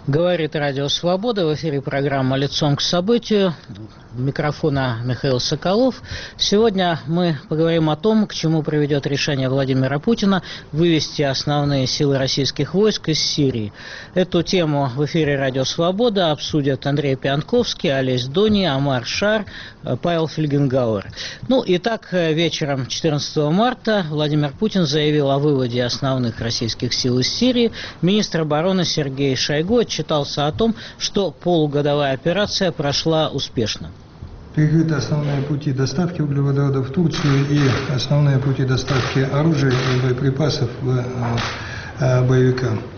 Говорит Радио Свобода. В эфире программа «Лицом к событию». Микрофона Михаил Соколов. Сегодня мы поговорим о том, к чему приведет решение Владимира Путина вывести основные силы российских войск из Сирии. Эту тему в эфире Радио Свобода обсудят Андрей Пиантковский, Олесь Дони, Омар Шар, Павел Фельгенгауэр. Итак, вечером 14 марта Владимир Путин заявил о выводе основных российских сил из Сирии. Министр обороны Сергей Шойгу отчитался о том, что полугодовая операция прошла успешно. Перекрыты основные пути доставки углеводородов в Турцию и основные пути доставки оружия и боеприпасов боевикам.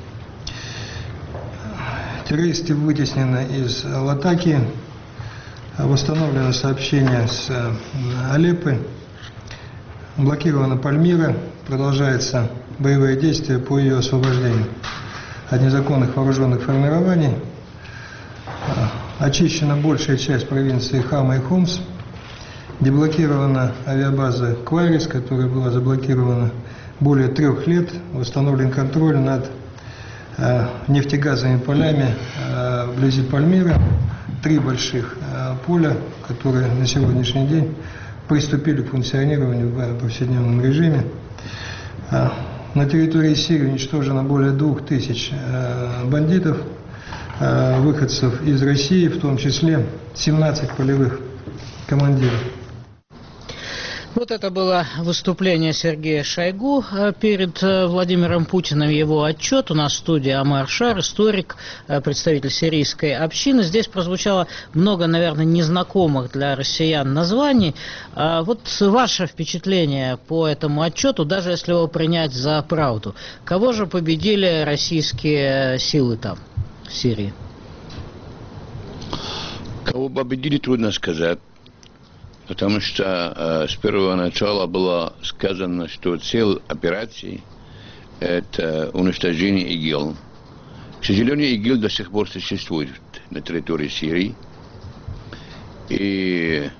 Террористы вытеснены из Латакии, восстановлено сообщение с Алеппо, блокирована Пальмира, продолжаются боевые действия по ее освобождению от незаконных вооруженных формирований. Очищена большая часть провинции Хама и Хомс, деблокирована авиабаза Кварис, которая была заблокирована более 3 лет, восстановлен контроль над нефтегазовыми полями вблизи Пальмиры, 3 больших поля, которые на сегодняшний день приступили к функционированию в повседневном режиме. На территории Сирии уничтожено более 2000 бандитов, выходцев из России, в том числе 17 полевых командиров. Вот это было выступление Сергея Шойгу перед Владимиром Путиным, его отчет. У нас в студии Омар Шар, историк, представитель сирийской общины. Здесь прозвучало много, наверное, незнакомых для россиян названий. Вот ваше впечатление по этому отчету, даже если его принять за правду. Кого же победили российские силы там, в Сирии? Кого победили, трудно сказать. Потому что с первого начала было сказано, что цель операции – это уничтожение ИГИЛ. К сожалению, ИГИЛ до сих пор существует на территории Сирии. И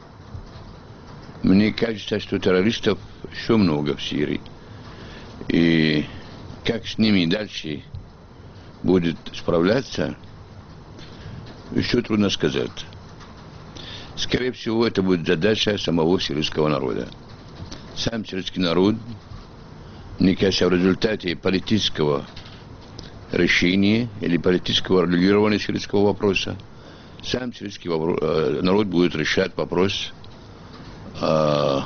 мне кажется, что террористов еще много в Сирии. И как с ними дальше будет справляться, еще трудно сказать. Скорее всего, это будет задача самого сирийского народа. Сам сирийский народ, мне кажется, в результате политического решения или политического регулирования сирийского вопроса, сам сирийский народ будет решать вопрос о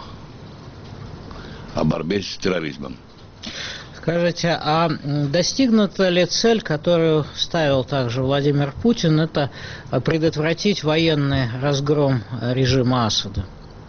борьбе с терроризмом. Скажите, а достигнута ли цель, которую ставил также Владимир Путин, это предотвратить военный разгром режима Асада?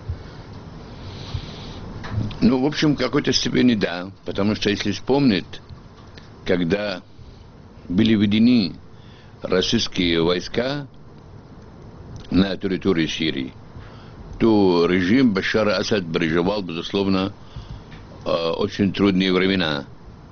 В общем, в какой-то степени да, потому что, если вспомнить, когда были введены российские войска на территории Сирии, то режим Башара Асад переживал, безусловно, очень трудные времена.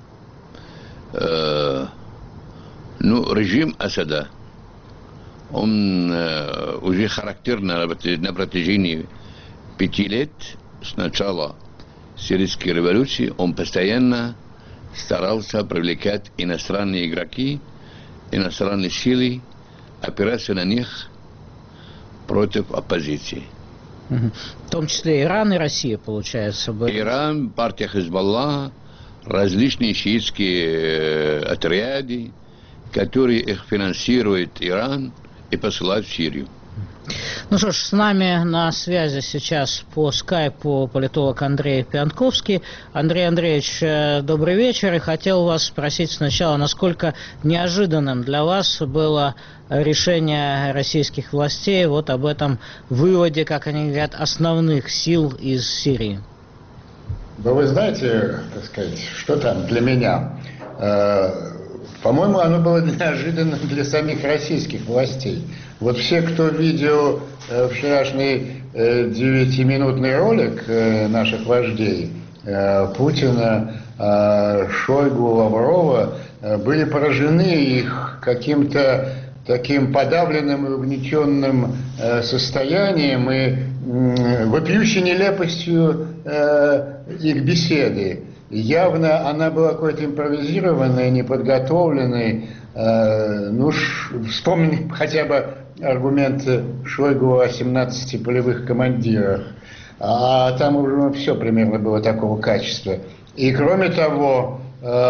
Режим Асада, он уже характерно на протяжении 5 лет с начала сирийской революции, он постоянно старался привлекать иностранные игроки, иностранные силы, опираться на них против оппозиции. В том числе Иран и Россия, получается. Были. Иран, партия Хизбалла, различные шиитские отряды, которые их финансирует Иран и посылают в Сирию. Что ж, с нами на связи сейчас по скайпу политолог Андрей Пиантковский. Андрей Андреевич, добрый вечер. И хотел вас спросить сначала, насколько неожиданным для вас было решение российских властей вот об этом выводе, как они говорят, основных сил из Сирии? Да вы знаете, так сказать, что там для меня? По-моему, оно было неожиданно для самих российских властей. Вот все, кто видел вчерашний 9-минутный ролик наших вождей, Путина, Шойгу, Лаврова, были поражены их каким-то таким подавленным и угнетенным состоянием и вопиющей нелепостью их беседы. Явно она была какой-то импровизированной, неподготовленной, Вспомним хотя бы аргумент Шойгу о 17 полевых командирах. А там уже все примерно было такого качества. И кроме того,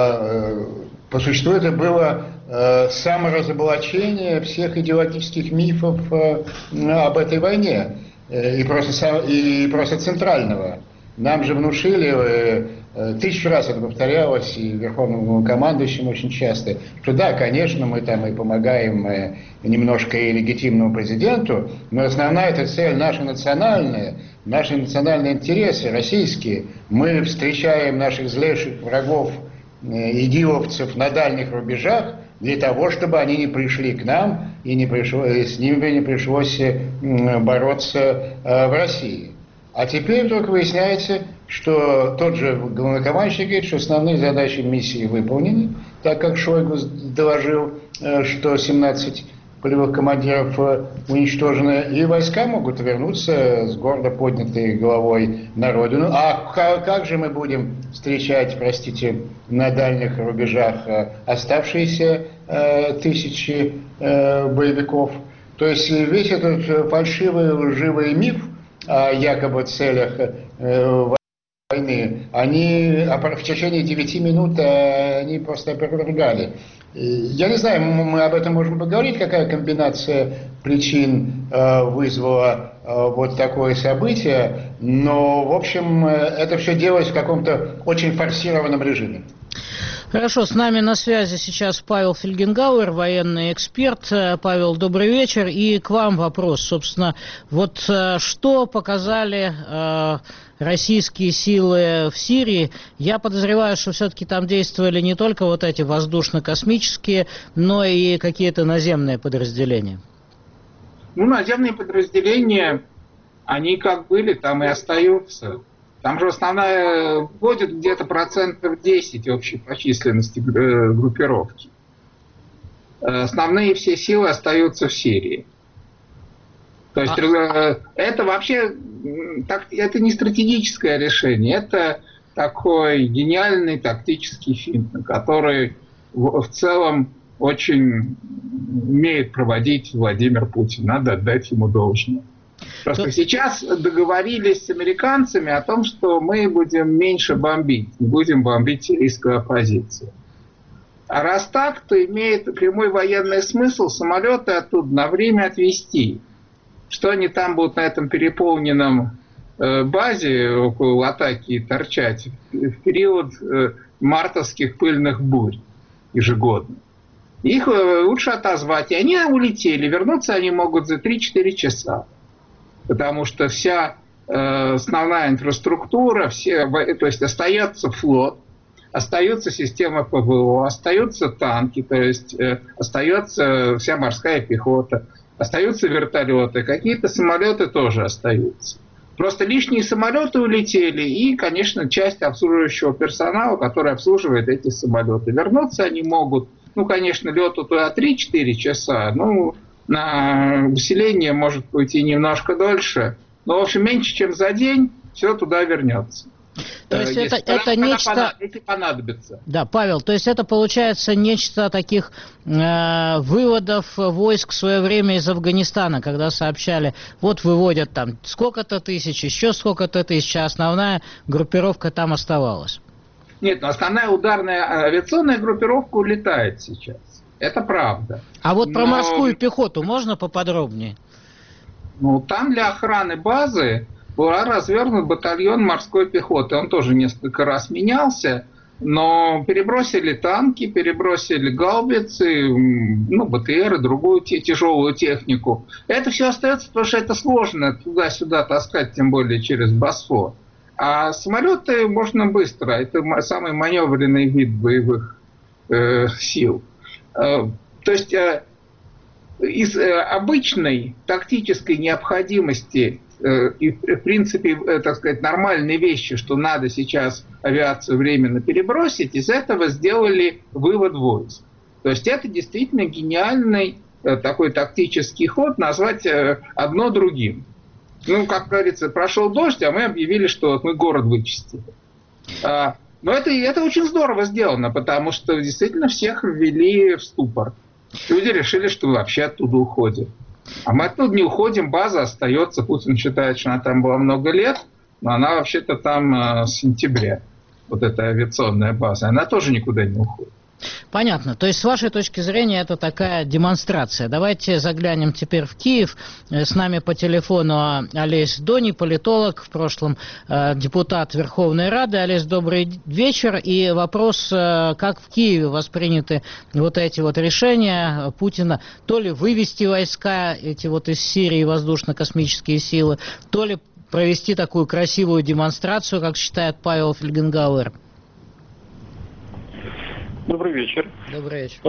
по существу это было саморазоблачение всех идеологических мифов об этой войне. И просто центрального. Нам же внушили, 1000 раз это повторялось, и верховному командующему очень часто, что да, конечно, мы там и помогаем немножко и легитимному президенту, но основная эта цель наши национальные интересы, российские. Мы встречаем наших злейших врагов, игиловцев на дальних рубежах, для того, чтобы они не пришли к нам и с ними не пришлось бороться в России. А теперь вдруг выясняется, что тот же главнокомандующий говорит, что основные задачи миссии выполнены, так как Шойгу доложил, что 17 полевых командиров уничтожено, и войска могут вернуться с гордо поднятой головой на родину. А как же мы будем встречать, на дальних рубежах оставшиеся тысячи боевиков? То есть весь этот фальшивый, лживый миф о якобы целях войны, они в течение 9 минут они просто опровергали. Я не знаю, мы об этом можем поговорить, какая комбинация причин вызвала вот такое событие, но, в общем, это все делалось в каком-то очень форсированном режиме. Хорошо, с нами на связи сейчас Павел Фельгенгауэр, военный эксперт. Павел, добрый вечер. И к вам вопрос, собственно, вот что показали российские силы в Сирии? Я подозреваю, что все-таки там действовали не только вот эти воздушно-космические, но и какие-то наземные подразделения. Наземные подразделения, они как были, там и остаются. Там же основная вводит где-то 10% общей по численности группировки. Основные все силы остаются в Сирии. То есть это вообще это не стратегическое решение, это такой гениальный тактический финт, который в целом очень умеет проводить Владимир Путин. Надо отдать ему должное. Просто сейчас договорились с американцами о том, что мы будем меньше бомбить, не будем бомбить сирийскую оппозицию. А раз так, то имеет прямой военный смысл самолеты оттуда на время отвести. Что они там будут на этом переполненном базе около атаки торчать в период мартовских пыльных бурь ежегодно. Их лучше отозвать. И они улетели. Вернуться они могут за 3-4 часа. Потому что вся основная инфраструктура, то есть остается флот, остается система ПВО, остаются танки, то есть остается вся морская пехота, остаются вертолеты, какие-то самолеты тоже остаются. Просто лишние самолеты улетели, и, конечно, часть обслуживающего персонала, который обслуживает эти самолеты. Вернуться они могут, конечно, лету туда 3-4 часа, на выселение может быть и немножко дольше, но, в общем, меньше, чем за день, все туда вернется. То есть это нечто... Если понадобится. Да, Павел, то есть это получается нечто таких выводов войск в свое время из Афганистана, когда сообщали, вот выводят там сколько-то тысяч, еще сколько-то тысяч, а основная группировка там оставалась. Нет, но основная ударная авиационная группировка улетает сейчас. Это правда. А вот про морскую пехоту можно поподробнее? Там для охраны базы был развернут батальон морской пехоты. Он тоже несколько раз менялся, но перебросили танки, перебросили гаубицы, БТР и другую тяжелую технику. Это все остается, потому что это сложно туда-сюда таскать, тем более через Босфор. А самолеты можно быстро. Это самый маневренный вид боевых сил. То есть из обычной тактической необходимости и, в принципе, так сказать, нормальной вещи, что надо сейчас авиацию временно перебросить, из этого сделали вывод войск. То есть это действительно гениальный такой тактический ход, назвать одно другим. Как говорится, прошел дождь, а мы объявили, что мы город вычистили. Но это очень здорово сделано, потому что действительно всех ввели в ступор. Люди решили, что мы вообще оттуда уходим. А мы оттуда не уходим, база остается. Путин считает, что она там была много лет, но она вообще-то там с сентября. Вот эта авиационная база, она тоже никуда не уходит. Понятно. То есть, с вашей точки зрения, это такая демонстрация. Давайте заглянем теперь в Киев. С нами по телефону Олесь Доний, политолог, в прошлом депутат Верховной Рады. Олесь, добрый вечер. И вопрос, как в Киеве восприняты вот эти вот решения Путина, то ли вывести войска эти вот из Сирии, воздушно-космические силы, то ли провести такую красивую демонстрацию, как считает Павел Фельгенгауэр. Добрый вечер. Добрый вечер.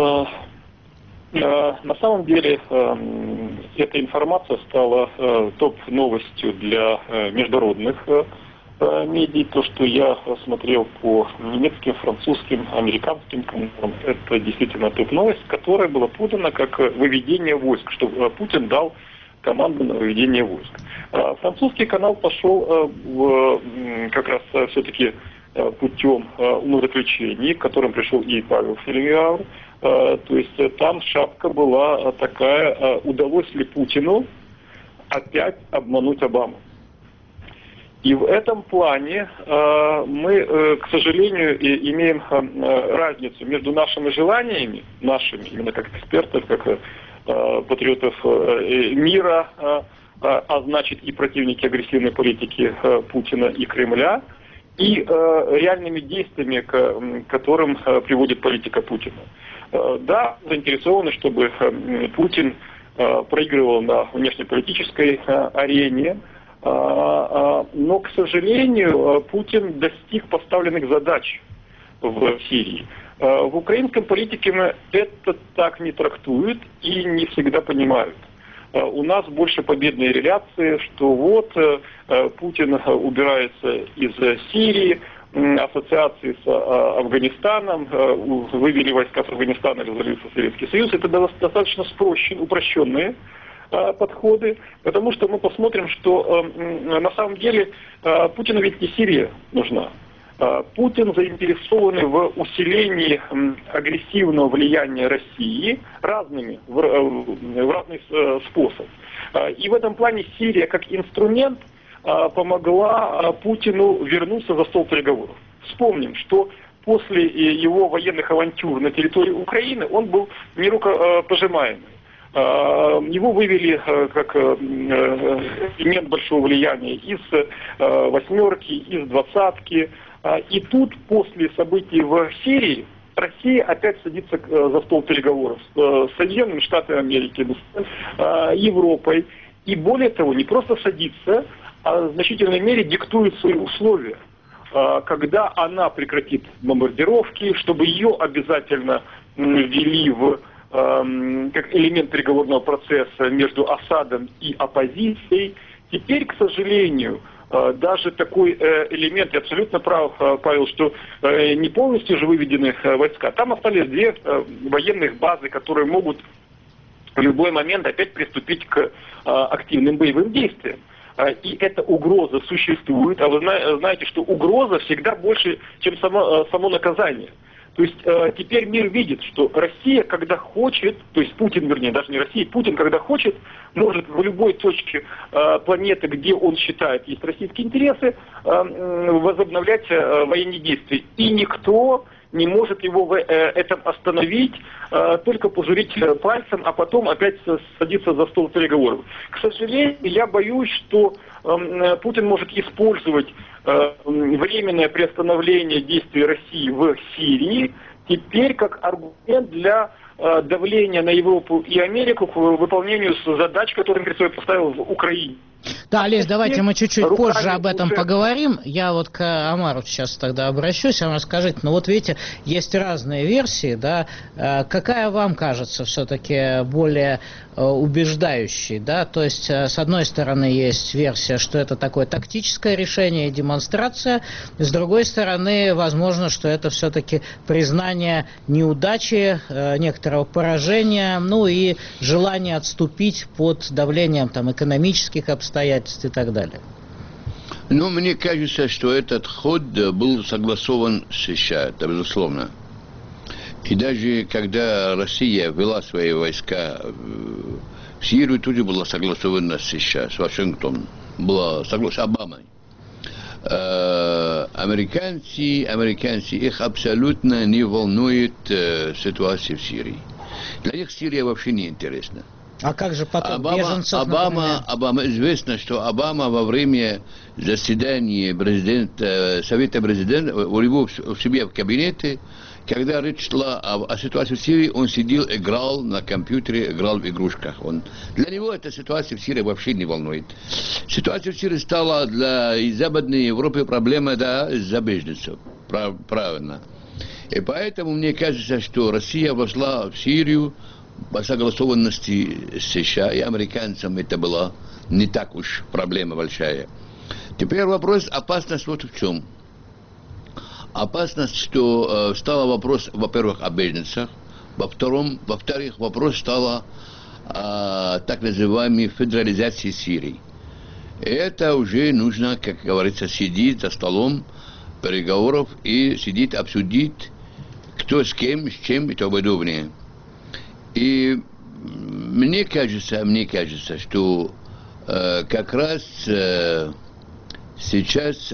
На самом деле, эта информация стала топ-новостью для международных медиа. То, что я смотрел по немецким, французским, американским каналам, это действительно топ-новость, которая была подана как выведение войск, что Путин дал команду на выведение войск. Французский канал пошел как раз все-таки путем умозаключений, к которым пришел и Павел Фельгенгауэр. То есть там шапка была такая: удалось ли Путину опять обмануть Обаму. И в этом плане мы, к сожалению, имеем разницу между нашими желаниями, нашими, именно как экспертов, как патриотов мира, а значит и противники агрессивной политики Путина и Кремля, и реальными действиями, к которым приводит политика Путина. Да, заинтересованы, чтобы Путин проигрывал на внешнеполитической арене, но, к сожалению, Путин достиг поставленных задач в Сирии. В украинском политике это так не трактуют и не всегда понимают. У нас больше победные реляции, что вот Путин убирается из Сирии, ассоциации с Афганистаном, вывели войска с Афганистана, разорился Советский Союз. Это достаточно упрощенные подходы, потому что мы посмотрим, что на самом деле Путину ведь не Сирия нужна. Путин заинтересован в усилении агрессивного влияния России в разный способ. И в этом плане Сирия как инструмент помогла Путину вернуться за стол переговоров. Вспомним, что после его военных авантюр на территории Украины он был нерукопожимаемый. Его вывели как элемент большого влияния из «восьмерки», из «двадцатки». И тут, после событий в Сирии, Россия опять садится за стол переговоров с Соединенными Штатами Америки, с Европой. И более того, не просто садится, а в значительной мере диктует свои условия. Когда она прекратит бомбардировки, чтобы ее обязательно ввели как элемент переговорного процесса между Асадом и оппозицией. Теперь, к сожалению, даже такой элемент, я абсолютно прав, Павел, что не полностью же выведены войска. Там остались две военных базы, которые могут в любой момент опять приступить к активным боевым действиям. И эта угроза существует, а вы знаете, что угроза всегда больше, чем само наказание. То есть теперь мир видит, что Россия, когда хочет, то есть Путин, вернее, даже не Россия, Путин, когда хочет, может в любой точке планеты, где он считает есть российские интересы, возобновлять военные действия. И никто не может его в этом остановить, только пожурить пальцем, а потом опять садиться за стол переговоров. К сожалению, я боюсь, что Путин может использовать временное приостановление действий России в Сирии теперь как аргумент для давления на Европу и Америку к выполнению задач, которые он перед собой поставил в Украине. Да, Олесь, давайте мы чуть-чуть позже об этом поговорим. Я вот к Омару сейчас тогда обращусь. Омар, скажите, ну вот видите, есть разные версии, да, какая вам кажется все-таки более убеждающей, да, то есть с одной стороны есть версия, что это такое тактическое решение и демонстрация, с другой стороны, возможно, что это все-таки признание неудачи, некоторого поражения, ну и желание отступить под давлением там экономических обстоятельств и так далее. Но мне кажется, что этот ход был согласован с США, это безусловно. И даже когда Россия ввела свои войска в Сирию, тоже было согласовано с США, с Вашингтоном. Было согласовано с Обамой. Американцы, их абсолютно не волнует ситуация в Сирии. Для них Сирия вообще не интересна. А как же потом беженцев, например? Обама, известно, что Обама во время заседания Совета президента у него в себе в кабинете, когда речь шла о ситуации в Сирии, он сидел, играл на компьютере, играл в игрушках. Для него эта ситуация в Сирии вообще не волнует. Ситуация в Сирии стала для Западной Европы проблемой, да, из-за беженцев. Правильно. И поэтому мне кажется, что Россия вошла в Сирию по согласованности с США и американцам. Это была не так уж проблема большая. Теперь вопрос, опасность вот в чем. Опасность, что стал вопрос, во-первых, о беженцах, во-вторых, вопрос стал так называемой федерализации Сирии. И это уже нужно, как говорится, сидеть за столом переговоров и сидеть, обсудить, кто с кем, с чем и тому подобное. И мне кажется, что как раз сейчас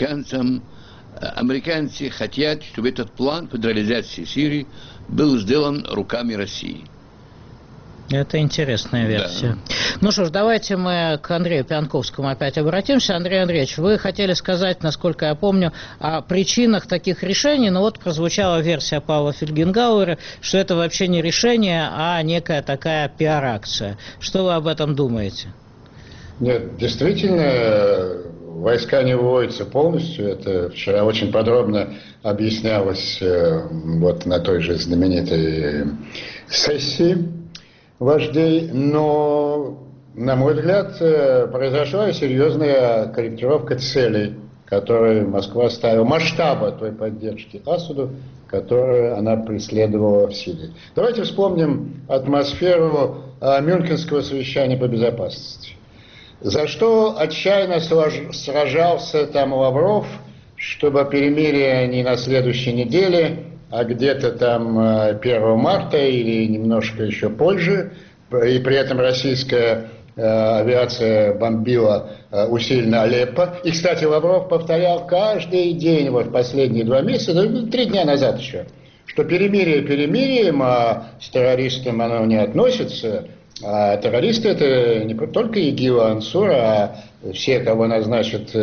американцы хотят, чтобы этот план федерализации Сирии был сделан руками России. Это интересная версия. Да. Ну что ж, давайте мы к Андрею Пьянковскому опять обратимся. Андрей Андреевич, вы хотели сказать, насколько я помню, о причинах таких решений, но вот прозвучала версия Павла Фельгенгауэра, что это вообще не решение, а некая такая пиар-акция. Что вы об этом думаете? Нет, действительно, войска не выводятся полностью. Это вчера очень подробно объяснялось вот на той же знаменитой сессии вождей, но, на мой взгляд, произошла серьезная корректировка целей, которые Москва ставила, масштаба той поддержки Асаду, которую она преследовала в Сирии. Давайте вспомним атмосферу Мюнхенского совещания по безопасности. За что отчаянно сражался там Лавров, чтобы перемирие не на следующей неделе, а где-то там 1 марта или немножко еще позже, и при этом российская авиация бомбила усиленно Алеппо. И, кстати, Лавров повторял каждый день, вот последние 2 месяца, 3 дня назад еще, что перемирие перемирием, а с террористом оно не относится. А террористы это не только ИГИЛ, Ансур, а все, кого назначит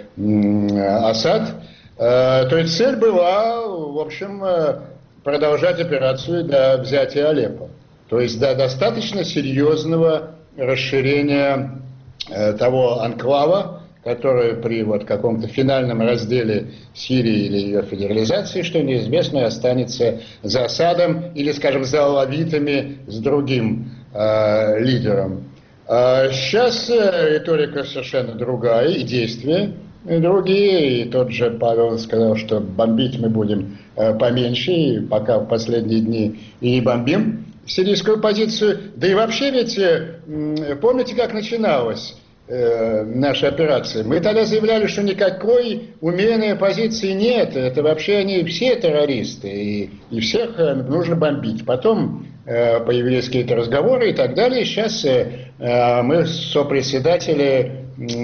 Асад. То есть цель была, в общем, продолжать операцию до взятия Алеппо. То есть до достаточно серьезного расширения того анклава, который при вот каком-то финальном разделе Сирии или ее федерализации, что неизвестно, останется за Асадом или, скажем, за алавитами с другим лидером. Сейчас риторика совершенно другая, и действия другие. И тот же Павел сказал, что бомбить мы будем поменьше, и пока в последние дни и не бомбим сирийскую позицию. Да и вообще ведь, помните, как начиналась наша операция? Мы тогда заявляли, что никакой умеренной оппозиции нет. Это вообще они все террористы, и всех нужно бомбить. Потом появились какие-то разговоры и так далее. Сейчас мы сопредседатели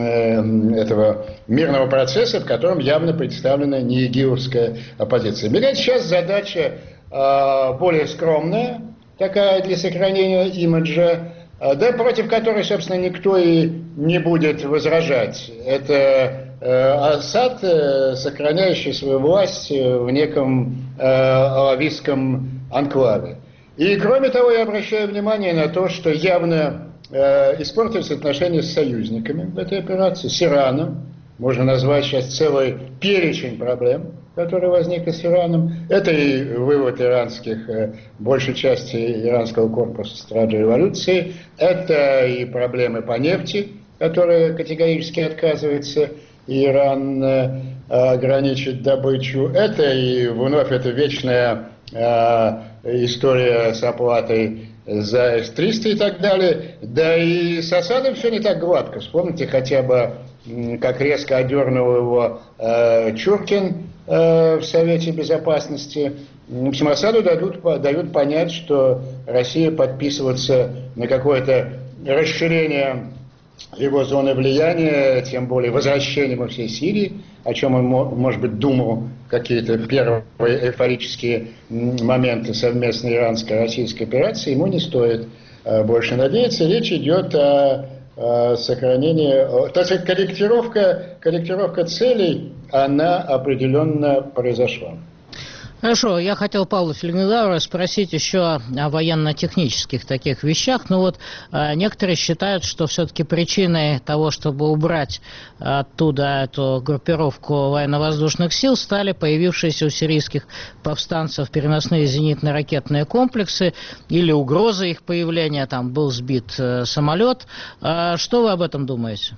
этого мирного процесса, в котором явно представлена неигиловская оппозиция. Мне кажется, сейчас задача более скромная, такая для сохранения имиджа, да, против которой, собственно, никто и не будет возражать. Это Асад, сохраняющий свою власть в неком алавитском анклаве. И, кроме того, я обращаю внимание на то, что явно испортились отношения с союзниками в этой операции, с Ираном. Можно назвать сейчас целый перечень проблем, который возник с Ираном. Это и вывод большей части иранского корпуса Стражей революции. Это и проблемы по нефти, которые категорически отказывается Иран ограничить добычу. Это и вновь эта вечная история с оплатой за С-300 и так далее. Да и с Асадом все не так гладко. Вспомните хотя бы как резко одернул его Чуркин в Совете Безопасности. В общем, Асаду дают понять, что Россия подписываться на какое-то расширение его зоны влияния, тем более возвращение во всей Сирии, о чем он, может быть, думал какие-то первые эйфорические моменты совместной иранско-российской операции, ему не стоит больше надеяться. Речь идет о сохранении, так сказать, корректировка целей, она определенно произошла. Хорошо, я хотел Павла Фельгенауэра спросить еще о военно-технических таких вещах. Но вот некоторые считают, что все-таки причиной того, чтобы убрать оттуда эту группировку военно-воздушных сил, стали появившиеся у сирийских повстанцев переносные зенитно-ракетные комплексы или угроза их появления, там был сбит самолет. Что вы об этом думаете?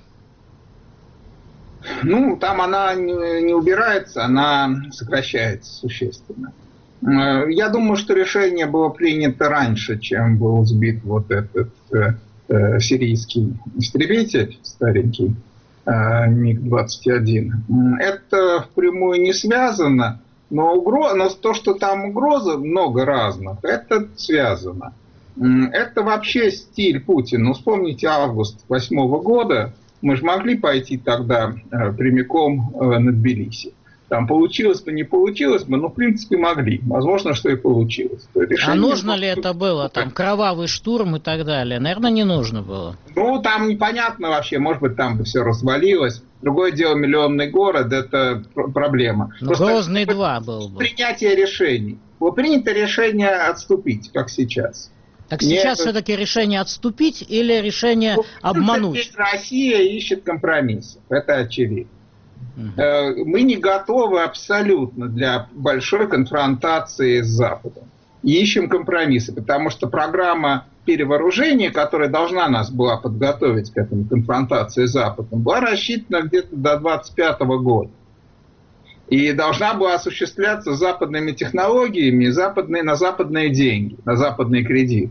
Ну, там она не убирается, она сокращается существенно. Я думаю, что решение было принято раньше, чем был сбит вот этот сирийский истребитель старенький МиГ-21. Это впрямую не связано, но то, что там угрозы много разных, это связано. Это вообще стиль Путина. Вспомните август 2008 года. Мы же могли пойти тогда прямиком на Тбилиси. Там получилось бы, не получилось бы, но в принципе могли. Возможно, что и получилось. А нужно ли это было? Там кровавый штурм и так далее? Наверное, не нужно было. Ну, там непонятно вообще. Может быть, там бы все развалилось. Другое дело, миллионный город – это проблема. Грозный 2 был бы. Принятие решений. Было принято решение отступить, как сейчас. Так сейчас все-таки решение отступить или решение обмануть? Россия ищет компромиссов, это очевидно. Мы не готовы абсолютно для большой конфронтации с Западом. Ищем компромиссы, потому что программа перевооружения, которая должна нас была подготовить к этому конфронтации с Западом, была рассчитана где-то до 2025 года. И должна была осуществляться западными технологиями, на западные деньги, на западные кредиты.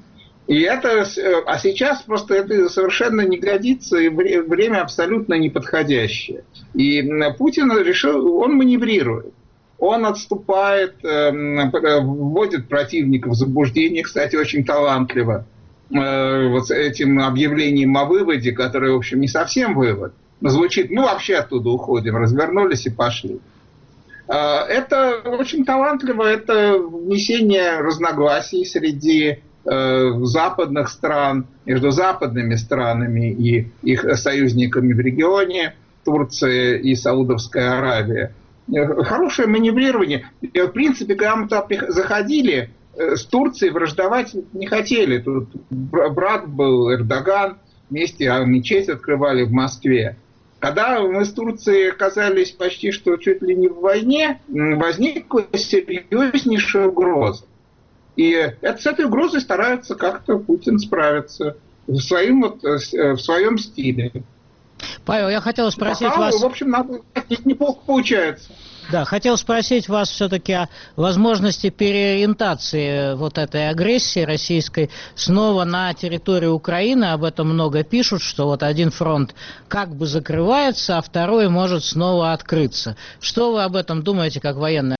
А сейчас просто это совершенно не годится, и время абсолютно неподходящее. И Путин решил, он маневрирует. Он отступает, вводит противника в заблуждение, кстати, очень талантливо. Вот с этим объявлением о выводе, которое, в общем, не совсем вывод, но звучит, вообще оттуда уходим, развернулись и пошли. Это очень талантливо, это внесение разногласий среди западных стран, между западными странами и их союзниками в регионе, Турция и Саудовская Аравия. Хорошее маневрирование. В принципе, когда мы туда заходили, с Турцией враждовать не хотели. Тут брат был Эрдоган, вместе мечеть открывали в Москве. Когда мы с Турцией оказались почти что чуть ли не в войне, возникла серьезнейшая угроза. И с этой угрозой старается как-то Путин справиться в своем стиле. Павел, я хотел спросить вас... В общем, неплохо получается. Да, хотел спросить вас все-таки о возможности переориентации вот этой агрессии российской снова на территорию Украины. Об этом много пишут, что вот один фронт как бы закрывается, а второй может снова открыться. Что вы об этом думаете, как военный?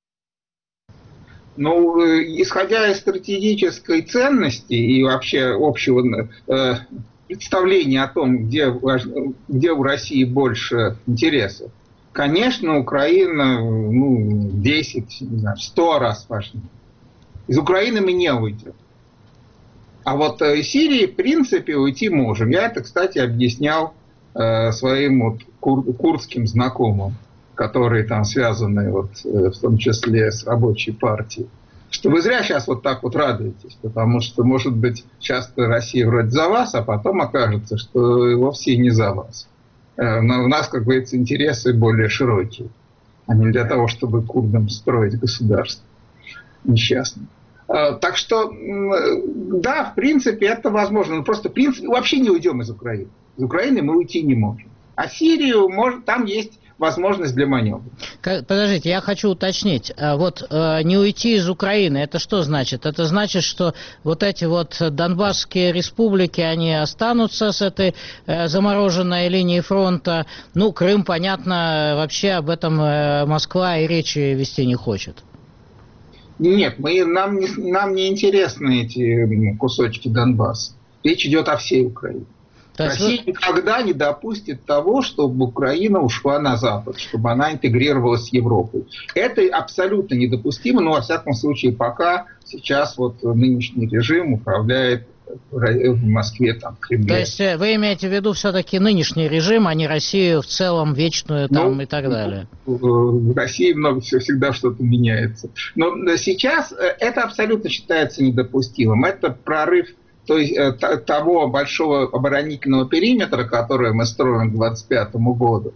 Исходя из стратегической ценности и вообще общего представления о том, где у России больше интересов, конечно, Украина 10, 100 раз важнее. Из Украины мы не уйдем. А вот из Сирии, в принципе, уйти можем. Я это, кстати, объяснял своим курдским знакомым, которые там связаны в том числе с рабочей партией. Что вы зря сейчас вот так вот радуетесь, потому что, может быть, часто Россия вроде за вас, а потом окажется, что вовсе не за вас. Но у нас, как говорится, интересы более широкие, а не для того, чтобы курдам строить государство несчастное. Так что, да, в принципе, это возможно. Но просто, в принципе, вообще не уйдем из Украины. Из Украины мы уйти не можем. А Сирию, там есть возможность для маневра. Подождите, я хочу уточнить. Вот не уйти из Украины, это что значит? Это значит, что вот эти вот донбасские республики, они останутся с этой замороженной линией фронта. Ну, Крым, понятно, вообще об этом Москва и речи вести не хочет. Нет, нам не интересны эти кусочки Донбасса. Речь идет о всей Украине. Россия никогда не допустит того, чтобы Украина ушла на Запад, чтобы она интегрировалась с Европой. Это абсолютно недопустимо, но, во всяком случае, пока сейчас вот нынешний режим управляет в Москве, там, в Кремле. То есть вы имеете в виду все-таки нынешний режим, а не Россию в целом вечную там и так далее? В России много всегда что-то меняется. Но сейчас это абсолютно считается недопустимым. Это прорыв того большого оборонительного периметра, который мы строим к 2025 году.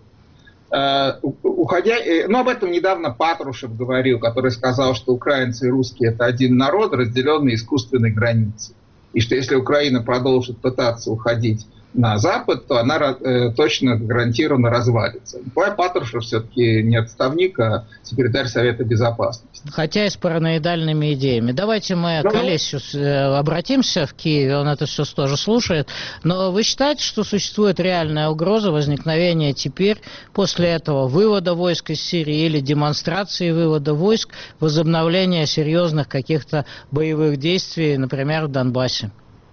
Об этом недавно Патрушев говорил, который сказал, что украинцы и русские – это один народ, разделенный искусственной границей. И что если Украина продолжит пытаться уходить на Запад, то она точно гарантированно развалится. Николай Патрушев все-таки не отставник, а секретарь Совета Безопасности. Хотя и с параноидальными идеями. Давайте мы к Олесю обратимся в Киеве, он это все тоже слушает. Но вы считаете, что существует реальная угроза возникновения теперь, после этого, вывода войск из Сирии или демонстрации вывода войск, возобновления серьезных каких-то боевых действий, например, в Донбассе?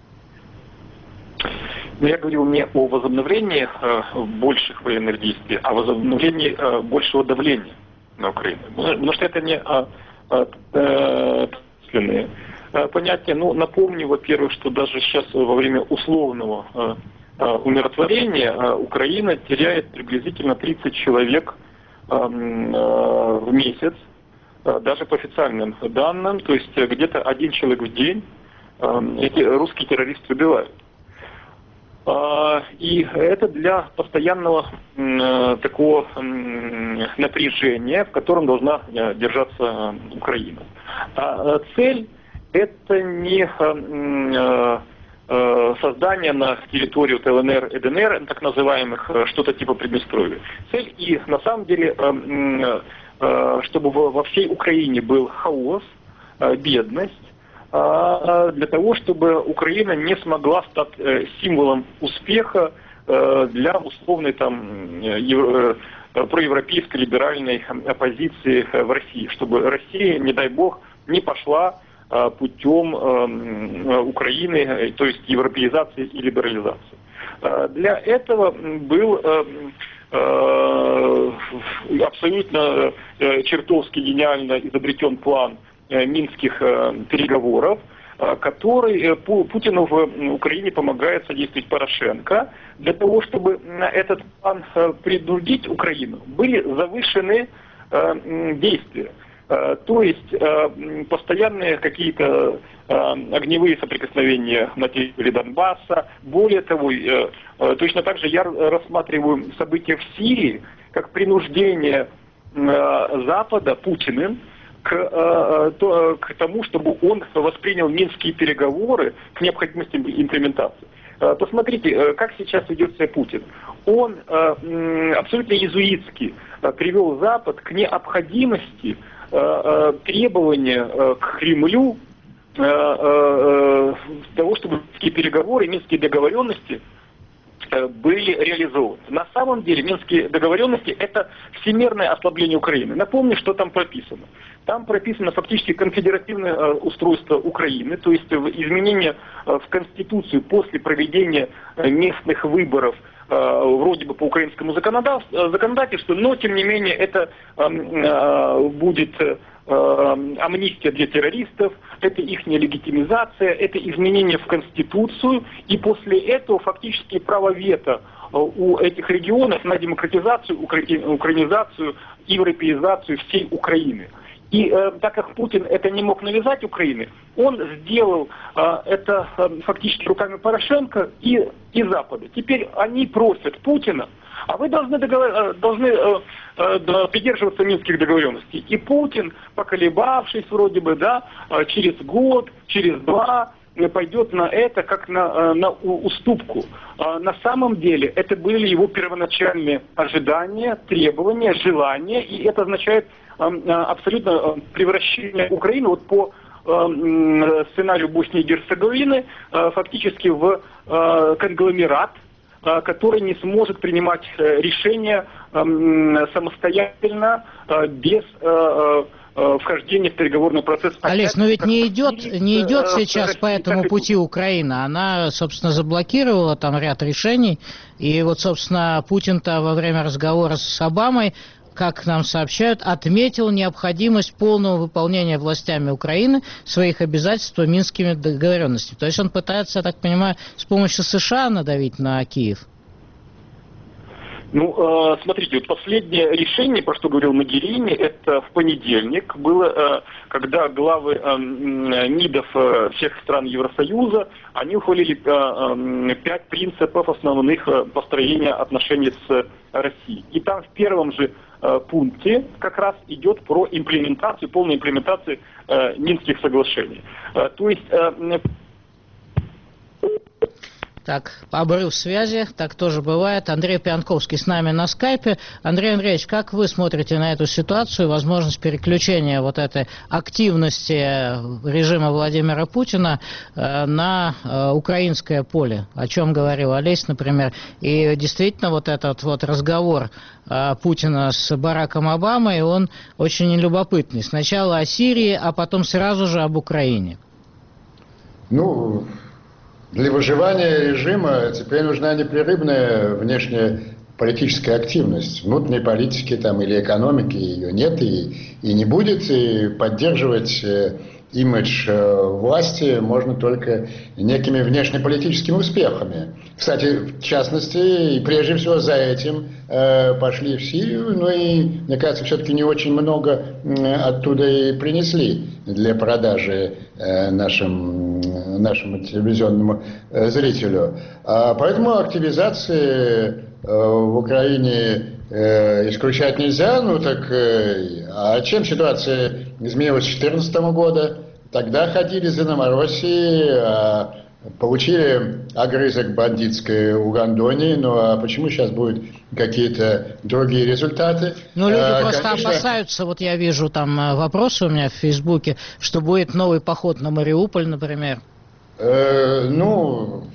Но я говорил не о возобновлении больших военных действий, а о возобновлении большего давления на Украину. Потому что это не численные понятия. Ну, напомню, во-первых, что даже сейчас во время условного умиротворения Украина теряет приблизительно 30 человек в месяц, даже по официальным данным, то есть где-то 1 человек в день эти русские террористы убивают. И это для постоянного такого напряжения, в котором должна держаться Украина. Цель – это не создание на территории ЛНР и ДНР, так называемых, что-то типа Приднестровья. Цель и на самом деле, чтобы во всей Украине был хаос, бедность, для того, чтобы Украина не смогла стать символом успеха для условной там проевропейской либеральной оппозиции в России, чтобы Россия, не дай бог, не пошла путем Украины, то есть европеизации и либерализации. Для этого был абсолютно чертовски гениально изобретен план минских переговоров, который Путину в Украине помогает содействовать Порошенко, для того, чтобы на этот план принудить Украину, были завышены действия. То есть постоянные какие-то огневые соприкосновения на территории Донбасса. Более того, точно так же я рассматриваю события в Сирии как принуждение Запада Путиным к тому, чтобы он воспринял минские переговоры к необходимости имплементации. Посмотрите, как сейчас ведет себя Путин. Он абсолютно иезуитски привел Запад к необходимости требования к Кремлю того, чтобы минские переговоры, минские договоренности были реализованы. На самом деле минские договоренности – это всемирное ослабление Украины. Напомню, что там прописано. Там прописано фактически конфедеративное устройство Украины, то есть изменения в Конституцию после проведения местных выборов вроде бы по украинскому законодательству, но тем не менее это будет амнистия для террористов, это их легитимизация, это изменение в Конституцию, и после этого фактически право вето у этих регионов на демократизацию, украинизацию, европеизацию всей Украины. И так как Путин это не мог навязать Украине, он сделал это фактически руками Порошенко и Запада. Теперь они просят Путина, а вы должны придерживаться минских договоренностей. И Путин, поколебавшись вроде бы, через год, через два, пойдет на это как на уступку. На самом деле это были его первоначальные ожидания, требования, желания, и это означает абсолютно превращение Украины вот по сценарию Боснии и Герцеговины фактически в конгломерат, который не сможет принимать решения самостоятельно, без вхождения в переговорный процесс. Олесь, но ведь не идет сейчас по этому пути Украина. Она, собственно, заблокировала там ряд решений. И вот, собственно, Путин-то во время разговора с Обамой, как нам сообщают, отметил необходимость полного выполнения властями Украины своих обязательств по Минскими договоренностями. То есть он пытается, я так понимаю, с помощью США надавить на Киев? Ну, смотрите, вот последнее решение, про что говорил Могерини, это в понедельник было, когда главы МИДов всех стран Евросоюза, они ухвалили 5 принципов основных построения отношений с Россией. И там в первом же пункте как раз идет про имплементацию, полную имплементацию Минских соглашений. То есть... Так, обрыв связи, так тоже бывает. Андрей Пьянковский с нами на скайпе. Андрей Андреевич, как вы смотрите на эту ситуацию, возможность переключения вот этой активности режима Владимира Путина на украинское поле? О чем говорил Олесь, например. И действительно вот этот вот разговор Путина с Бараком Обамой, он очень любопытный. Сначала о Сирии, а потом сразу же об Украине. Ну... Для выживания режима теперь нужна непрерывная внешняя политическая активность. Внутренней политики там, или экономики ее нет и не будет. И поддерживать имидж власти можно только некими внешнеполитическими успехами. Кстати, в частности, и прежде всего за этим пошли в Сирию, но и, мне кажется, все-таки не очень много оттуда и принесли для продажи нашему телевизионному зрителю. Поэтому активизации в Украине исключать нельзя. Ну так, а чем ситуация изменилась с 2014 года? Тогда ходили за Новороссией, получили огрызок бандитской Угандонии, ну а почему сейчас будут какие-то другие результаты? Ну, люди просто опасаются, вот я вижу там вопросы у меня в Фейсбуке, что будет новый поход на Мариуполь, например. Ну,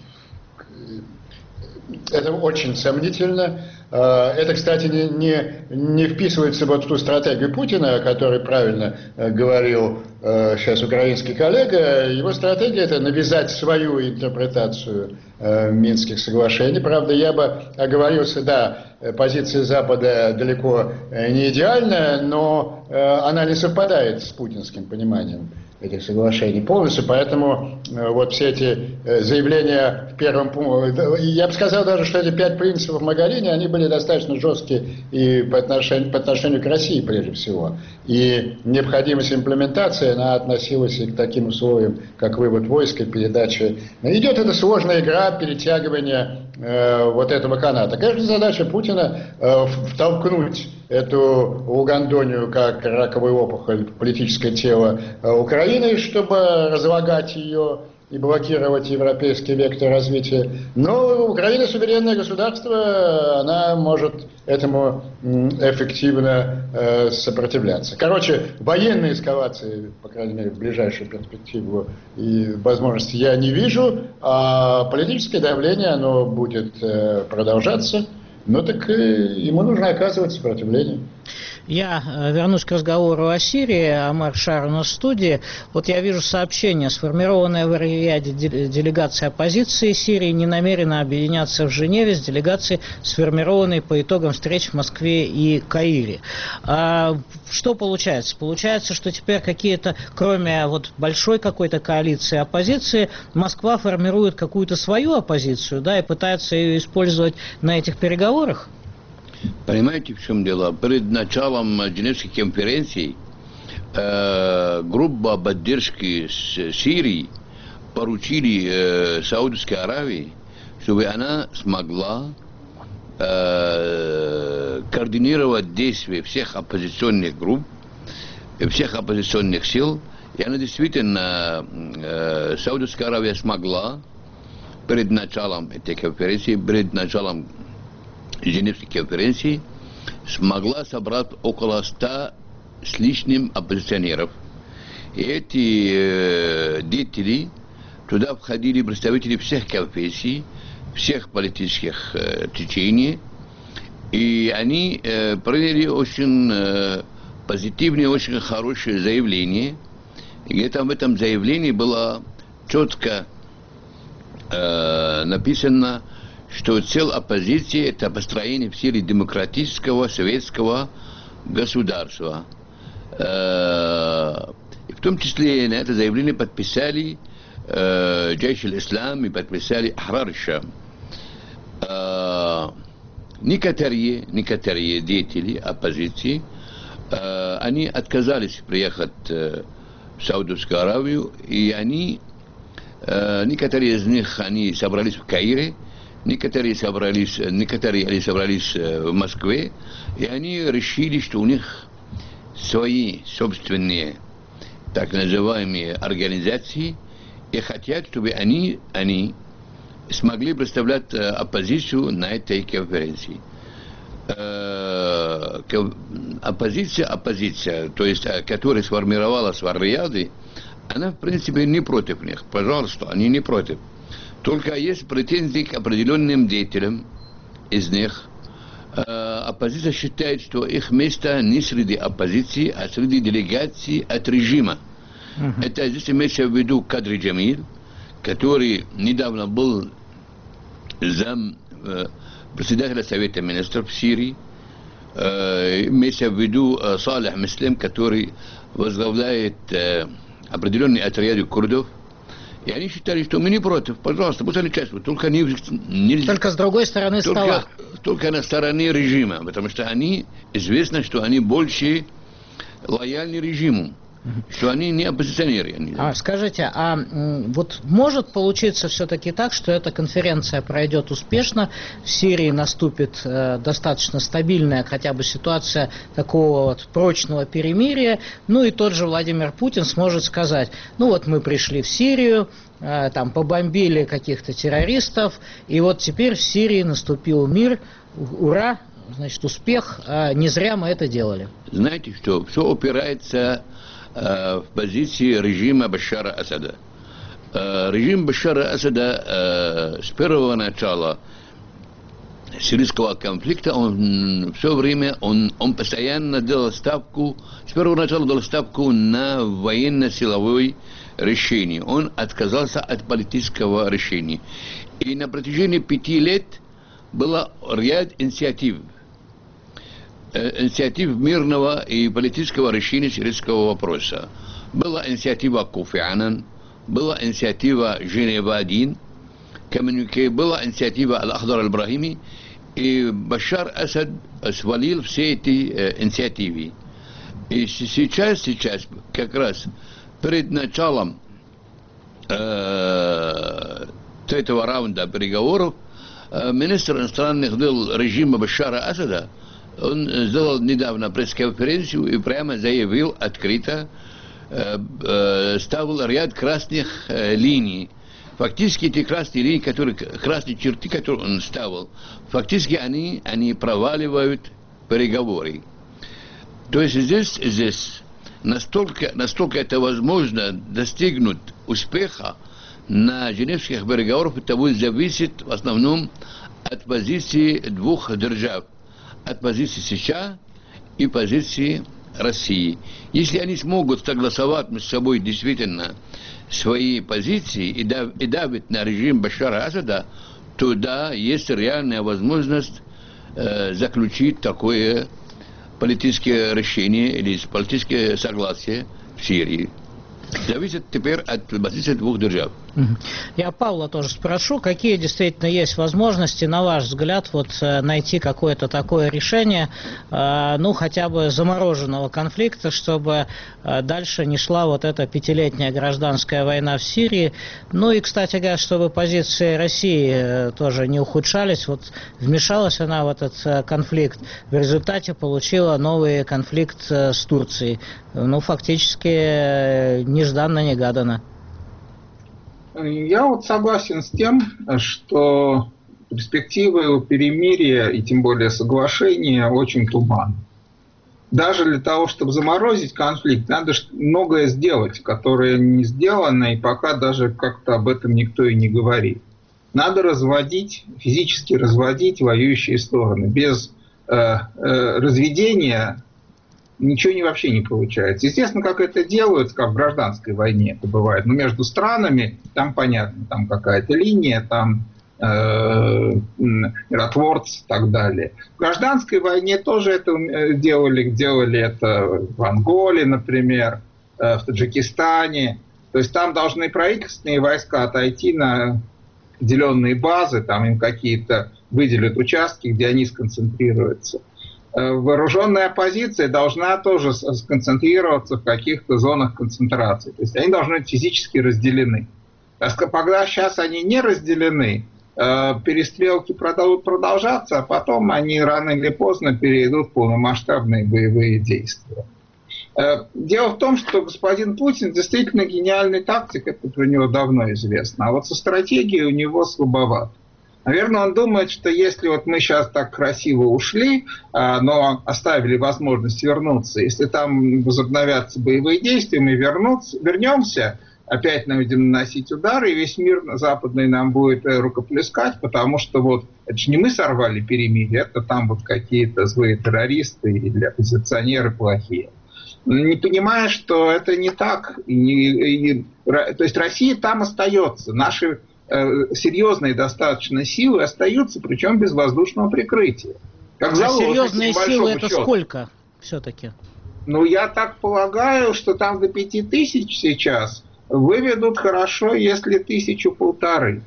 это очень сомнительно. Это, кстати, не вписывается вот в ту стратегию Путина, о которой правильно говорил сейчас украинский коллега. Его стратегия – это навязать свою интерпретацию Минских соглашений. Правда, я бы оговорился, да, позиция Запада далеко не идеальная, но она не совпадает с путинским пониманием этих соглашений полностью, поэтому вот все эти заявления в первом пункте, я бы сказал даже, что эти 5 принципов Могерини, они были достаточно жесткие и по отношению к России прежде всего. И необходимость имплементации, она относилась и к таким условиям, как вывод войск и передача. Идет эта сложная игра перетягивания вот этого каната. Конечно, задача Путина втолкнуть эту Угандонию как раковую опухоль в политическое тело Украины, чтобы разлагать ее и блокировать европейский вектор развития. Но Украина суверенное государство, она может этому эффективно сопротивляться. Короче, военной эскалации, по крайней мере, в ближайшую перспективу и возможности я не вижу, а политическое давление, оно будет продолжаться. Ну так ему нужно оказывать сопротивление. Я вернусь к разговору о Сирии. Амар Шар у нас в студии. Вот я вижу сообщение. Сформированная в Риаде делегация оппозиции Сирии не намерена объединяться в Женеве с делегацией, сформированной по итогам встреч в Москве и Каире. Что получается? Получается, что теперь какие-то, кроме вот большой какой-то коалиции оппозиции, Москва формирует какую-то свою оппозицию, да, и пытается ее использовать на этих переговорах? Понимаете, в чем дело? Перед началом Женевской конференции группа поддержки Сирии поручили Саудовской Аравии, чтобы она смогла координировать действия всех оппозиционных групп, всех оппозиционных сил И она действительно, Саудовская Аравия смогла перед началом этой конференции, перед началом Женевской конференции, смогла собрать около 100 с лишним оппозиционеров. И эти деятели, туда входили представители всех конфессий, всех политических течений, и они приняли очень позитивное, очень хорошее заявление. И где-то в этом заявлении было четко написано, что цель оппозиции – это построение в Сирии демократического советского государства. В том числе на это заявление подписали Джейш аль-Ислам и подписали Ахрар аль-Шам. Некоторые деятели оппозиции, они отказались приехать в Саудовскую Аравию, и некоторые из них они собрались в Каире, некоторые собрались в Москве, и они решили, что у них свои собственные так называемые организации, и хотят, чтобы они смогли представлять оппозицию на этой конференции. Оппозиция, то есть, которая сформировалась в Ар-Рияде, она, в принципе, не против них. Пожалуйста, они не против. Только есть претензии к определенным деятелям из них. Оппозиция считает, что их место не среди оппозиции, а среди делегаций от режима. Это здесь имеется в виду Кадри Джамиль, который недавно был председателя Совета министров Сирии. Имеется в виду Салих Муслим, который возглавляет определенные отряды курдов. И они считали, что мы не против, пожалуйста, пусть они участвуют, только нельзя. Только с другой стороны стола. Только на стороне режима, потому что известно, что они больше лояльны режиму, что они не оппозиционеры. Скажите, вот может получиться все-таки так, что эта конференция пройдет успешно, в Сирии наступит достаточно стабильная хотя бы ситуация такого вот прочного перемирия, ну и тот же Владимир Путин сможет сказать, ну вот мы пришли в Сирию, там побомбили каких-то террористов, и вот теперь в Сирии наступил мир, ура, значит, успех, не зря мы это делали. Знаете, что все опирается в позиции режима Башара Асада. Режим Башара Асада с первого начала сирийского конфликта, он все время, он постоянно делал ставку, с первого начала делал ставку на военно-силовое решение. Он отказался от политического решения. И на протяжении 5 лет было ряд инициатив мирного и политического решения сирийского вопроса. Была инициатива Кофи Аннан, была инициатива Женева-1, коммюнике, была инициатива Аль-Ахдар Аль-Брахими, и Башар Асад свалил все эти инициативы. И сейчас, как раз перед началом третьего раунда переговоров, министр иностранных дел режима Башара Асада, он сделал недавно пресс-конференцию и прямо заявил открыто, ставил ряд красных линий. Фактически эти красные линии, красные черты, которые он ставил, фактически они проваливают переговоры. То есть здесь настолько это возможно достигнуть успеха на женевских переговорах, это будет зависеть в основном от позиции двух держав. От позиции США и позиции России. Если они смогут согласовать между собой действительно свои позиции и давить на режим Башара Асада, то да, есть реальная возможность заключить такое политическое решение или политическое согласие в Сирии. Зависит теперь от позиции двух держав. Я Павла тоже спрошу, какие действительно есть возможности, на ваш взгляд, вот найти какое-то такое решение, ну, хотя бы замороженного конфликта, чтобы дальше не шла вот эта 5-летняя гражданская война в Сирии. Ну и, кстати говоря, чтобы позиции России тоже не ухудшались. Вот вмешалась она в этот конфликт, в результате получила новый конфликт с Турцией. Ну, фактически нежданно-негаданно. Я вот согласен с тем, что перспективы перемирия и тем более соглашения очень туманны. Даже для того, чтобы заморозить конфликт, надо многое сделать, которое не сделано, и пока даже как-то об этом никто и не говорит. Надо физически разводить воюющие стороны. Без разведения ничего вообще не получается. Естественно, как это делают, как в гражданской войне это бывает. Но между странами, там понятно, там какая-то линия, там миротворцы и так далее. В гражданской войне тоже это делали это в Анголе, например, в Таджикистане. То есть там должны правительственные войска отойти на определенные базы, там им какие-то выделят участки, где они сконцентрируются. Вооруженная оппозиция должна тоже сконцентрироваться в каких-то зонах концентрации. То есть они должны быть физически разделены. Когда сейчас они не разделены, перестрелки продолжат продолжаться, а потом они рано или поздно перейдут в полномасштабные боевые действия. Дело в том, что господин Путин действительно гениальный тактик, это про него давно известно, а вот со стратегией у него слабовато. Наверное, он думает, что если вот мы сейчас так красиво ушли, но оставили возможность вернуться, если там возобновятся боевые действия, мы вернемся, опять будем наносить удары, и весь мир западный нам будет рукоплескать, потому что вот это же не мы сорвали перемирие, это там вот какие-то злые террористы или оппозиционеры плохие. Не понимая, что это не так. То есть Россия там остается. Наши серьезные достаточно силы остаются, причем без воздушного прикрытия. Как серьезные силы это сколько все-таки? Ну, я так полагаю, что там до 5000 сейчас выведут хорошо, если 1000-1500.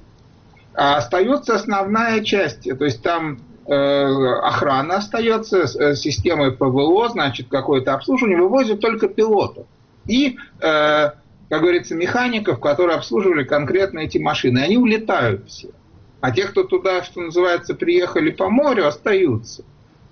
А остается основная часть. То есть там охрана остается, системой ПВО, значит, какое-то обслуживание, вывозят только пилотов. И, как говорится, механиков, которые обслуживали конкретно эти машины. Они улетают все. А те, кто туда, что называется, приехали по морю, остаются.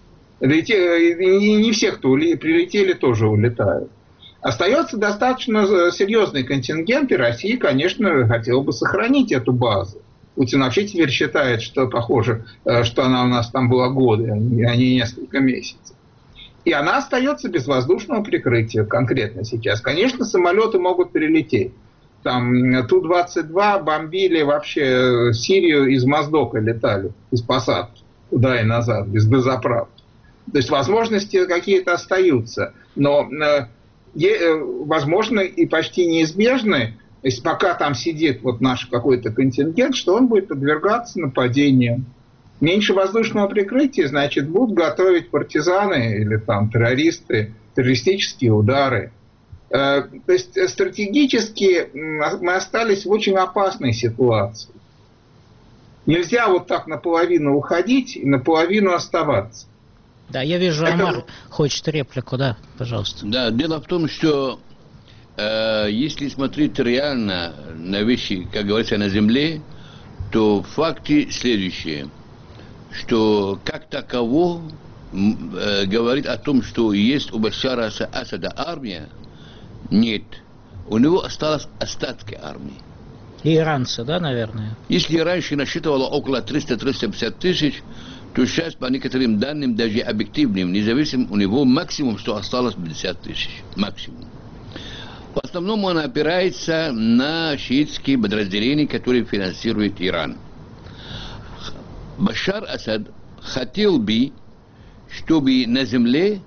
Не все, кто прилетели, тоже улетают. Остается достаточно серьезный контингент, и Россия, конечно, хотела бы сохранить эту базу. Путин вообще теперь считает, что похоже, что она у нас там была годы, а не несколько месяцев. И она остается без воздушного прикрытия конкретно сейчас. Конечно, самолеты могут прилететь. Там Ту-22 бомбили вообще Сирию из Моздока, летали, из посадки, туда и назад, без дозаправки. То есть возможности какие-то остаются. Но, возможно, и почти неизбежны, если пока там сидит вот наш какой-то контингент, что он будет подвергаться нападениям. Меньше воздушного прикрытия, значит, будут готовить партизаны или там террористы, террористические удары. То есть стратегически мы остались в очень опасной ситуации. Нельзя вот так наполовину уходить и наполовину оставаться. Да, я вижу, Амар хочет реплику, да, пожалуйста. Да, дело в том, что если смотреть реально на вещи, как говорится, на земле, то факты следующие, что как таково говорит о том, что есть у Башара Асада армия, нет. У него осталось остатки армии. И иранцы, да, наверное? Если раньше насчитывало около 300-350 тысяч, то сейчас, по некоторым данным, даже объективным, независимым, у него максимум, что осталось 50 тысяч. Максимум. В основном он опирается на шиитские подразделения, которые финансирует Иран. Башар Асад хотел бы, чтобы на земле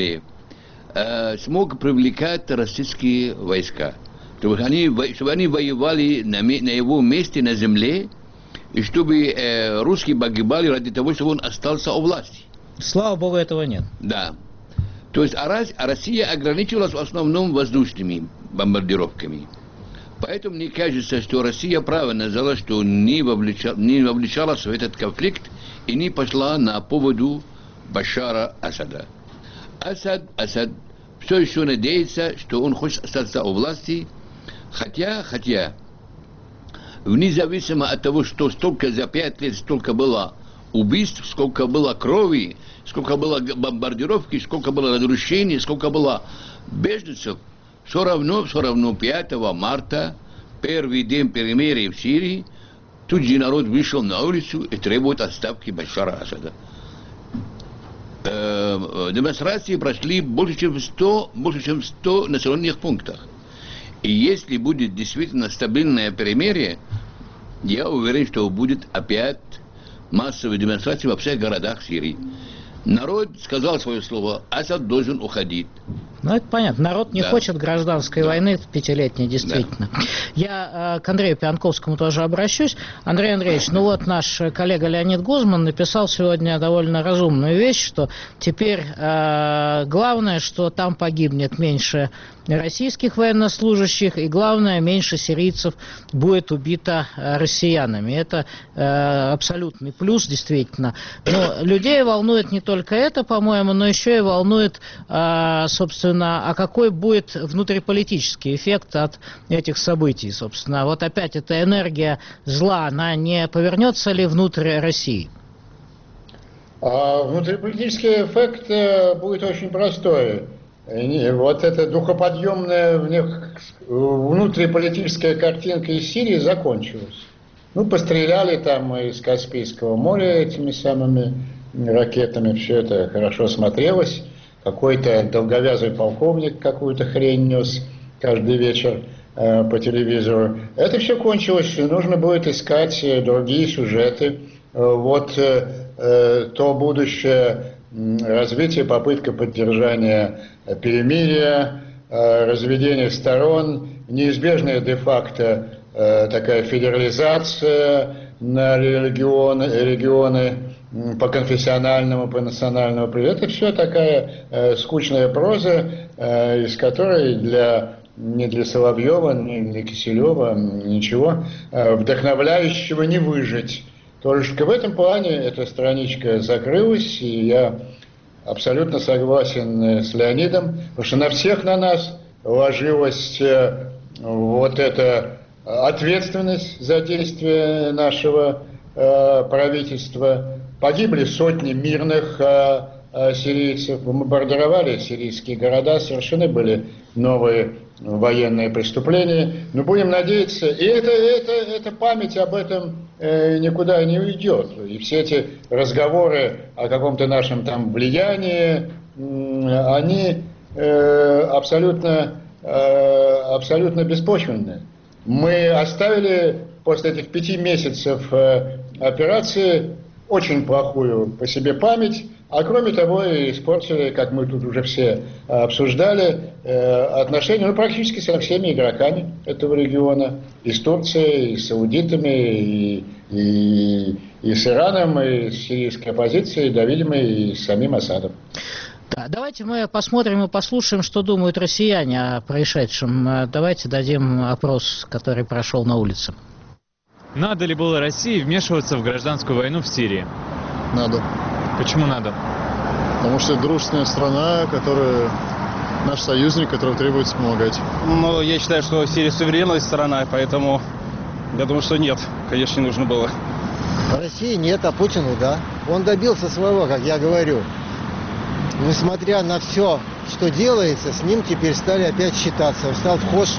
смог привлекать российские войска. Чтобы они воевали на его месте на земле, и чтобы русские погибали ради того, чтобы он остался у власти. Слава Богу, этого нет. Да. То есть Россия ограничивалась в основном воздушными бомбардировками. Поэтому мне кажется, что Россия правильно сделала, что не вовлечалась в этот конфликт и не пошла на поводу Башара Асада. Асад все еще надеется, что он хочет остаться у власти, хотя, независимо от того, что столько за 5 лет, столько было убийств, сколько было крови, сколько было бомбардировки, сколько было разрушений, сколько было беженцев, все равно 5 марта, первый день перемирия в Сирии, тут же народ вышел на улицу и требует отставки Башара Асада. Демонстрации прошли больше, чем в 100 населенных пунктах. И если будет действительно стабильное перемирие, я уверен, что будет опять массовые демонстрации во всех городах Сирии. Народ сказал свое слово, Асад должен уходить. Ну, это понятно. Народ не хочет гражданской войны 5-летней, действительно. Да. Я к Андрею Пьянковскому тоже обращусь. Андрей Андреевич, ну вот наш коллега Леонид Гузман написал сегодня довольно разумную вещь, что теперь главное, что там погибнет меньше российских военнослужащих, и главное, меньше сирийцев будет убито россиянами. Это абсолютный плюс, действительно. Но людей волнует не только это, по-моему, но еще и волнует, собственно, а какой будет внутриполитический эффект от этих событий, собственно. Вот опять эта энергия зла, она не повернется ли внутрь России? Внутриполитический эффект будет очень простой. Вот эта духоподъемная внутриполитическая картинка из Сирии закончилась. Ну, постреляли там из Каспийского моря этими самыми ракетами, все это хорошо смотрелось. Какой-то долговязый полковник какую-то хрень нес каждый вечер по телевизору. Это все кончилось, и нужно будет искать другие сюжеты. Вот то будущее развитие, попытка поддержания перемирия, разведения сторон, неизбежная де-факто такая федерализация на регионы по конфессиональному, по национальному. Это все такая скучная проза, из которой ни для Соловьева, ни для Киселева ничего вдохновляющего не выжить. Только в этом плане эта страничка закрылась, и я абсолютно согласен с Леонидом, потому что на всех на нас ложилась вот эта ответственность за действия нашего правительства. Погибли сотни мирных сирийцев, бомбардировали сирийские города, совершены были новые военные преступления. Но будем надеяться, и эта память об этом никуда не уйдет. И все эти разговоры о каком-то нашем там влиянии, они абсолютно беспочвенны. Мы оставили после этих 5 месяцев операции очень плохую по себе память, а кроме того испортили, как мы тут уже все обсуждали, отношения практически со всеми игроками этого региона, и с Турцией, и с саудитами, и с Ираном, и с сирийской оппозицией, да, видимо, и с самим Асадом. Да, давайте мы посмотрим и послушаем, что думают россияне о происшедшем. Давайте дадим опрос, который прошел на улице. Надо ли было России вмешиваться в гражданскую войну в Сирии? Надо. Почему надо? Потому что это дружественная страна, которая наш союзник, которого требуется помогать. Ну, я считаю, что Сирия суверенная страна, поэтому я думаю, что нет, конечно, не нужно было. России нет, а Путину да. Он добился своего, как я говорю. Несмотря на все, что делается, с ним теперь стали опять считаться. Он стал вхож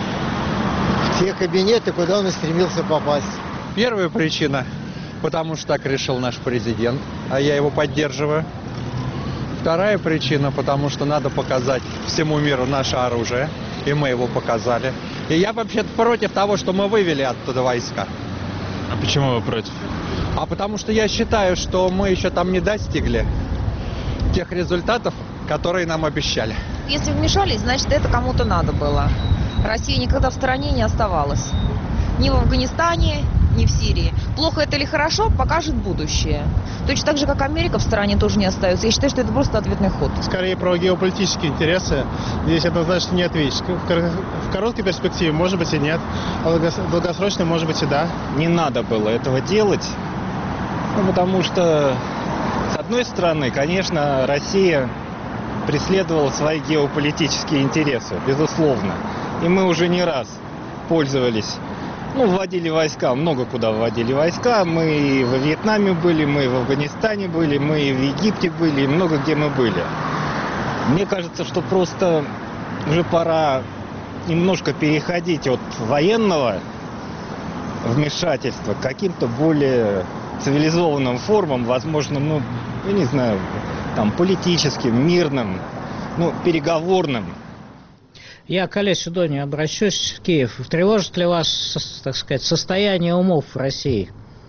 в те кабинеты, куда он и стремился попасть. Первая причина, потому что так решил наш президент, а я его поддерживаю. Вторая причина, потому что надо показать всему миру наше оружие, и мы его показали. И я вообще-то против того, что мы вывели оттуда войска. А почему вы против? А потому что я считаю, что мы еще там не достигли тех результатов, которые нам обещали. Если вмешались, значит, это кому-то надо было. Россия никогда в стороне не оставалась. Ни в Афганистане, не в Сирии. Плохо это или хорошо, покажет будущее. Точно так же, как Америка в стороне тоже не остается. Я считаю, что это просто ответный ход. Скорее про геополитические интересы. Здесь однозначно не ответишь. В короткой перспективе, может быть, и нет. А в долгосрочной, может быть, и да. Не надо было этого делать. Потому что, с одной стороны, конечно, Россия преследовала свои геополитические интересы, безусловно. И мы уже не раз пользовались, вводили войска, много куда вводили войска. Мы и во Вьетнаме были, мы и в Афганистане были, мы и в Египте были, и много где мы были. Мне кажется, что просто уже пора немножко переходить от военного вмешательства к каким-то более цивилизованным формам, возможно, я не знаю, политическим, мирным, переговорным. Я к Олесю Доне обращусь в Киев. Тревожит ли вас, так сказать, состояние умов в России?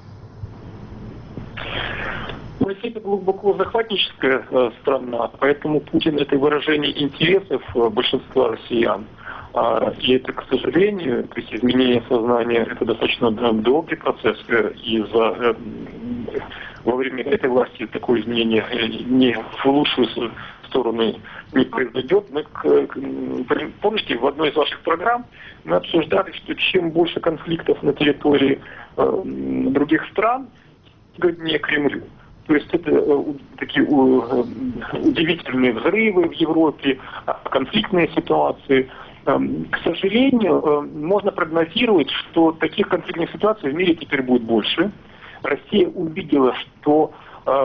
Россия – это глубоко захватническая страна, поэтому Путин – это выражение интересов большинства россиян. И это, к сожалению, то есть изменение сознания – это достаточно долгий процесс, и во время этой власти такое изменение не в лучшую сторону не произойдет. Помните, в одной из ваших программ мы обсуждали, что чем больше конфликтов на территории других стран, тем выгоднее Кремлю. То есть это такие удивительные взрывы в Европе, конфликтные ситуации. К сожалению, можно прогнозировать, что таких конфликтных ситуаций в мире теперь будет больше. Россия увидела, что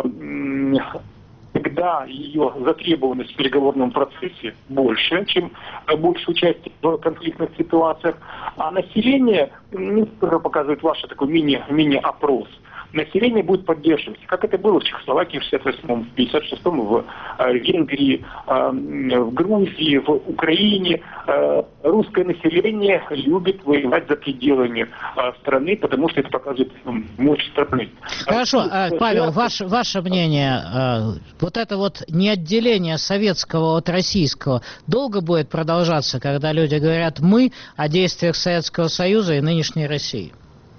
когда ее затребованность в переговорном процессе больше, чем больше участия в конфликтных ситуациях, а население, показывает ваш такой мини-опрос, население будет поддерживать, как это было в Чехословакии в 68-м, в 56-м, в Венгрии, в Грузии, в Украине. Русское население любит воевать за пределами страны, потому что это показывает мощь страны. Хорошо, Павел, ваше мнение, вот это вот неотделение советского от российского долго будет продолжаться, когда люди говорят «мы» о действиях Советского Союза и нынешней России?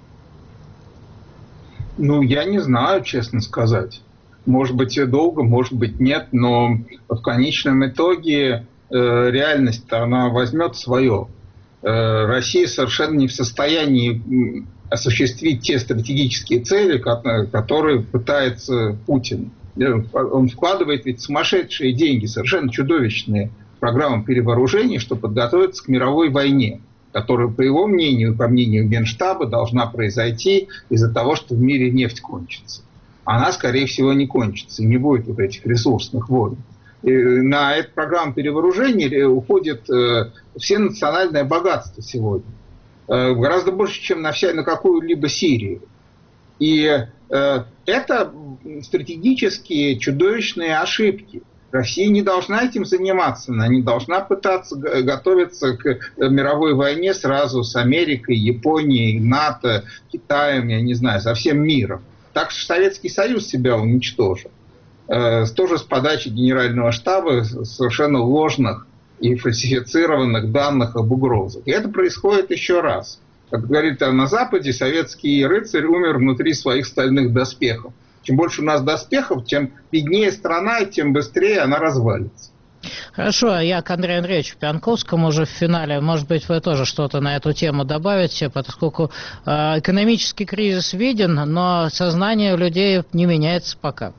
Я не знаю, честно сказать. Может быть, и долго, может быть, нет, но в конечном итоге реальность, она возьмет свое. Россия совершенно не в состоянии осуществить те стратегические цели, которые пытается Путин. Он вкладывает ведь сумасшедшие деньги, совершенно чудовищные, в программу перевооружения, чтобы подготовиться к мировой войне, которая, по его мнению, по мнению Генштаба, должна произойти из-за того, что в мире нефть кончится. Она, скорее всего, не кончится, и не будет вот этих ресурсных войн. И на эту программу перевооружения уходит все национальное богатство сегодня. Гораздо больше, чем на какую-либо Сирию. И это стратегические чудовищные ошибки. Россия не должна этим заниматься, она не должна пытаться готовиться к мировой войне сразу с Америкой, Японией, НАТО, Китаем, я не знаю, со всем миром. Так что Советский Союз себя уничтожил. Тоже с подачи Генерального штаба совершенно ложных и фальсифицированных данных об угрозах. И это происходит еще раз. Как говорит на Западе, советский рыцарь умер внутри своих стальных доспехов. Чем больше у нас доспехов, тем беднее страна, и тем быстрее она развалится. Хорошо, я к Андрею Андреевичу Пьянковскому уже в финале. Может быть, вы тоже что-то на эту тему добавите, поскольку экономический кризис виден, но сознание у людей не меняется пока.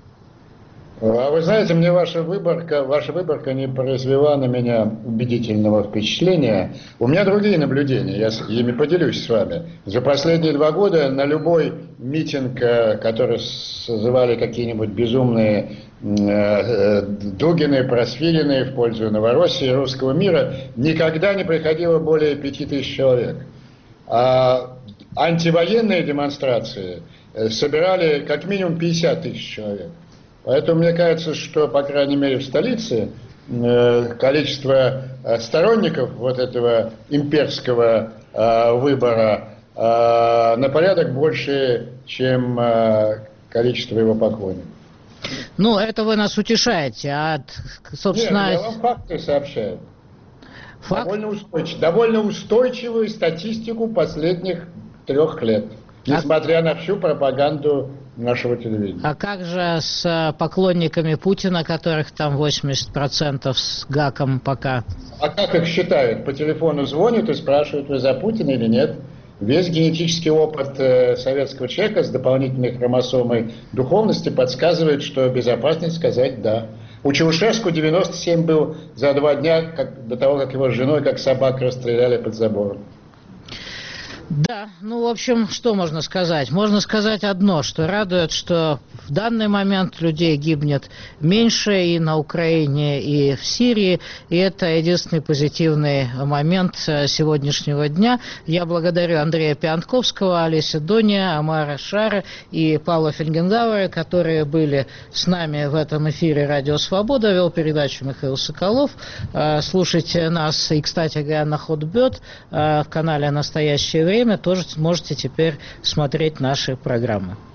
А вы знаете, мне ваша выборка не произвела на меня убедительного впечатления. У меня другие наблюдения, я ими поделюсь с вами. За последние 2 года на любой митинг, который созывали какие-нибудь безумные Дугины, Просвирины в пользу Новороссии, русского мира, никогда не приходило более 5000 человек. А антивоенные демонстрации собирали как минимум 50 000 человек. Поэтому мне кажется, что, по крайней мере, в столице количество сторонников вот этого имперского выбора на порядок больше, чем количество его поклонников. Это вы нас утешаете, собственно... Нет, я вам факты сообщаю. Довольно устойчивую статистику последних 3 лет. несмотря на всю пропаганду нашего телевидения. А как же с поклонниками Путина, которых там 80% с гаком пока? А как их считают? По телефону звонят и спрашивают, вы за Путина или нет? Весь генетический опыт советского человека с дополнительной хромосомой духовности подсказывает, что безопаснее сказать «да». У Чаушеску 97 был за 2 дня до того, как его с женой, как собак, расстреляли под забором. Да, ну, в общем, что можно сказать? Можно сказать одно, что радует, что в данный момент людей гибнет меньше и на Украине, и в Сирии, и это единственный позитивный момент сегодняшнего дня. Я благодарю Андрея Пиантковского, Олеся Дония, Амара Шара и Павла Фельгенгауэра, которые были с нами в этом эфире «Радио Свобода». Вел передачу Михаил Соколов. Слушайте нас и, кстати говоря, на Хотбет в канале «Настоящее время» тоже можете теперь смотреть наши программы.